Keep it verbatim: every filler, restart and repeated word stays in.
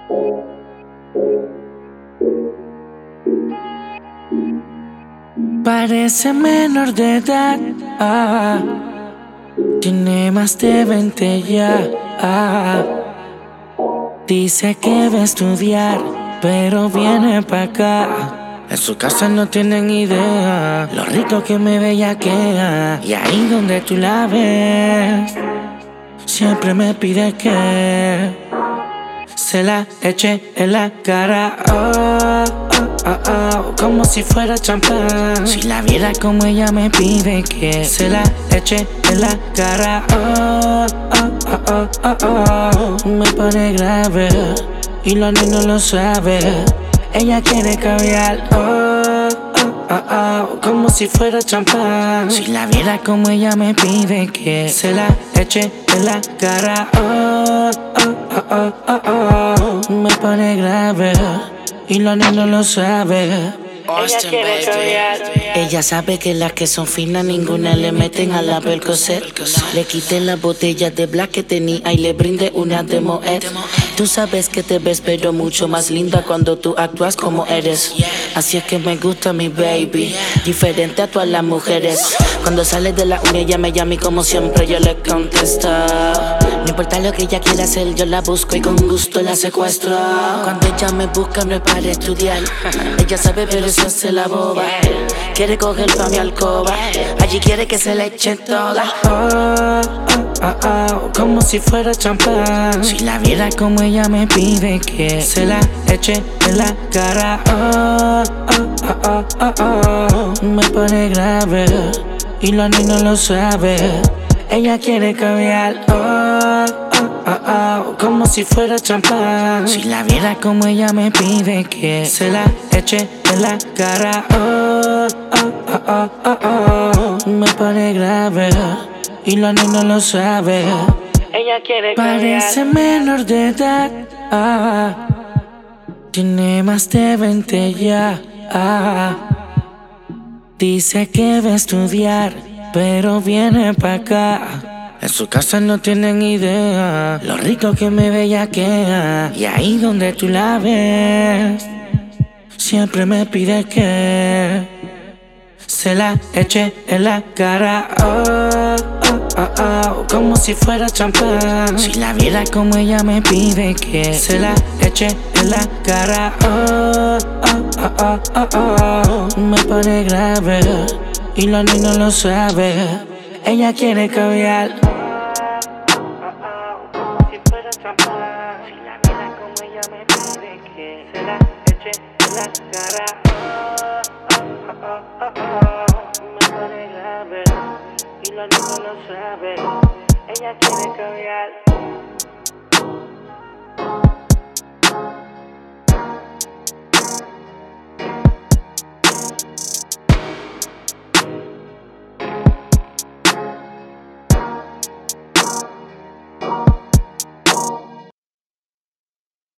Parece menor de edad, ah, tiene más de veinte ya, ah. Dice que va a estudiar, pero viene pa' acá. En su casa no tienen idea lo rico que me bellaquea. Y ahí donde tú la ves, siempre me pide que se la eche en la cara, oh, oh, oh, oh, como si fuera champán. Si la viera como ella me pide que se la eche en la cara, oh, oh, oh, oh, oh, oh. Me pone grave y la nena lo sabe. Ella quiere caviar, oh, oh, oh, oh, como si fuera champán. Si la viera como ella me pide que se la eche en la cara, oh, oh, oh, oh, oh, oh. Me pone grave y la nena lo sabe. Austin, Ella quiere caviar. Ella sabe que las que son finas ninguna le meten a la Percocet. Le quité las botellas de Black que tenía y le brindé una de Moet. Tú sabes que te ves pero mucho más linda cuando tú actúas como eres. Así es que me gusta mi baby, diferente a todas las mujeres. Cuando sale de la uni ella me llama y como siempre yo le contesto. No importa lo que ella quiera hacer, yo la busco y con gusto la secuestro. Cuando ella me busca no es para estudiar. Ella sabe pero se hace la boba. Quiere coger pa' mi alcoba, allí quiere que se le eche toda. Oh, oh, oh, oh, como si fuera champán. Si la viera como ella me pide que se la eche en la cara, oh, oh, oh, oh, oh, oh. Me pone grave y la nena lo sabe. Ella quiere caviar, oh, oh, oh, oh, como si fuera champán. Si la viera como ella me pide que se la eche en la cara, oh, oh, oh, oh, oh, oh. Me pone grave y la nena lo sabe. Ella quiere caviar. Parece menor de edad, ah, tiene más de veinte ya, ah. Dice que va a estudiar, pero viene pa' acá. En su casa no tienen idea lo rico que me bellaquea. Y ahí donde tú la ves, siempre me pide que se la eche en la cara, oh, oh, oh, oh, como si fuera champán. Si la viera como ella me pide que se la eche en la cara, oh, oh, oh, oh, oh, oh. Me pone grave y la nena lo sabe. Ella quiere caviar. Como si fuera champán. Si la viera como ella me pide que se la eche en la cara, oh, oh, oh, oh. Me pone grave y la nena lo sabe. Ella quiere caviar.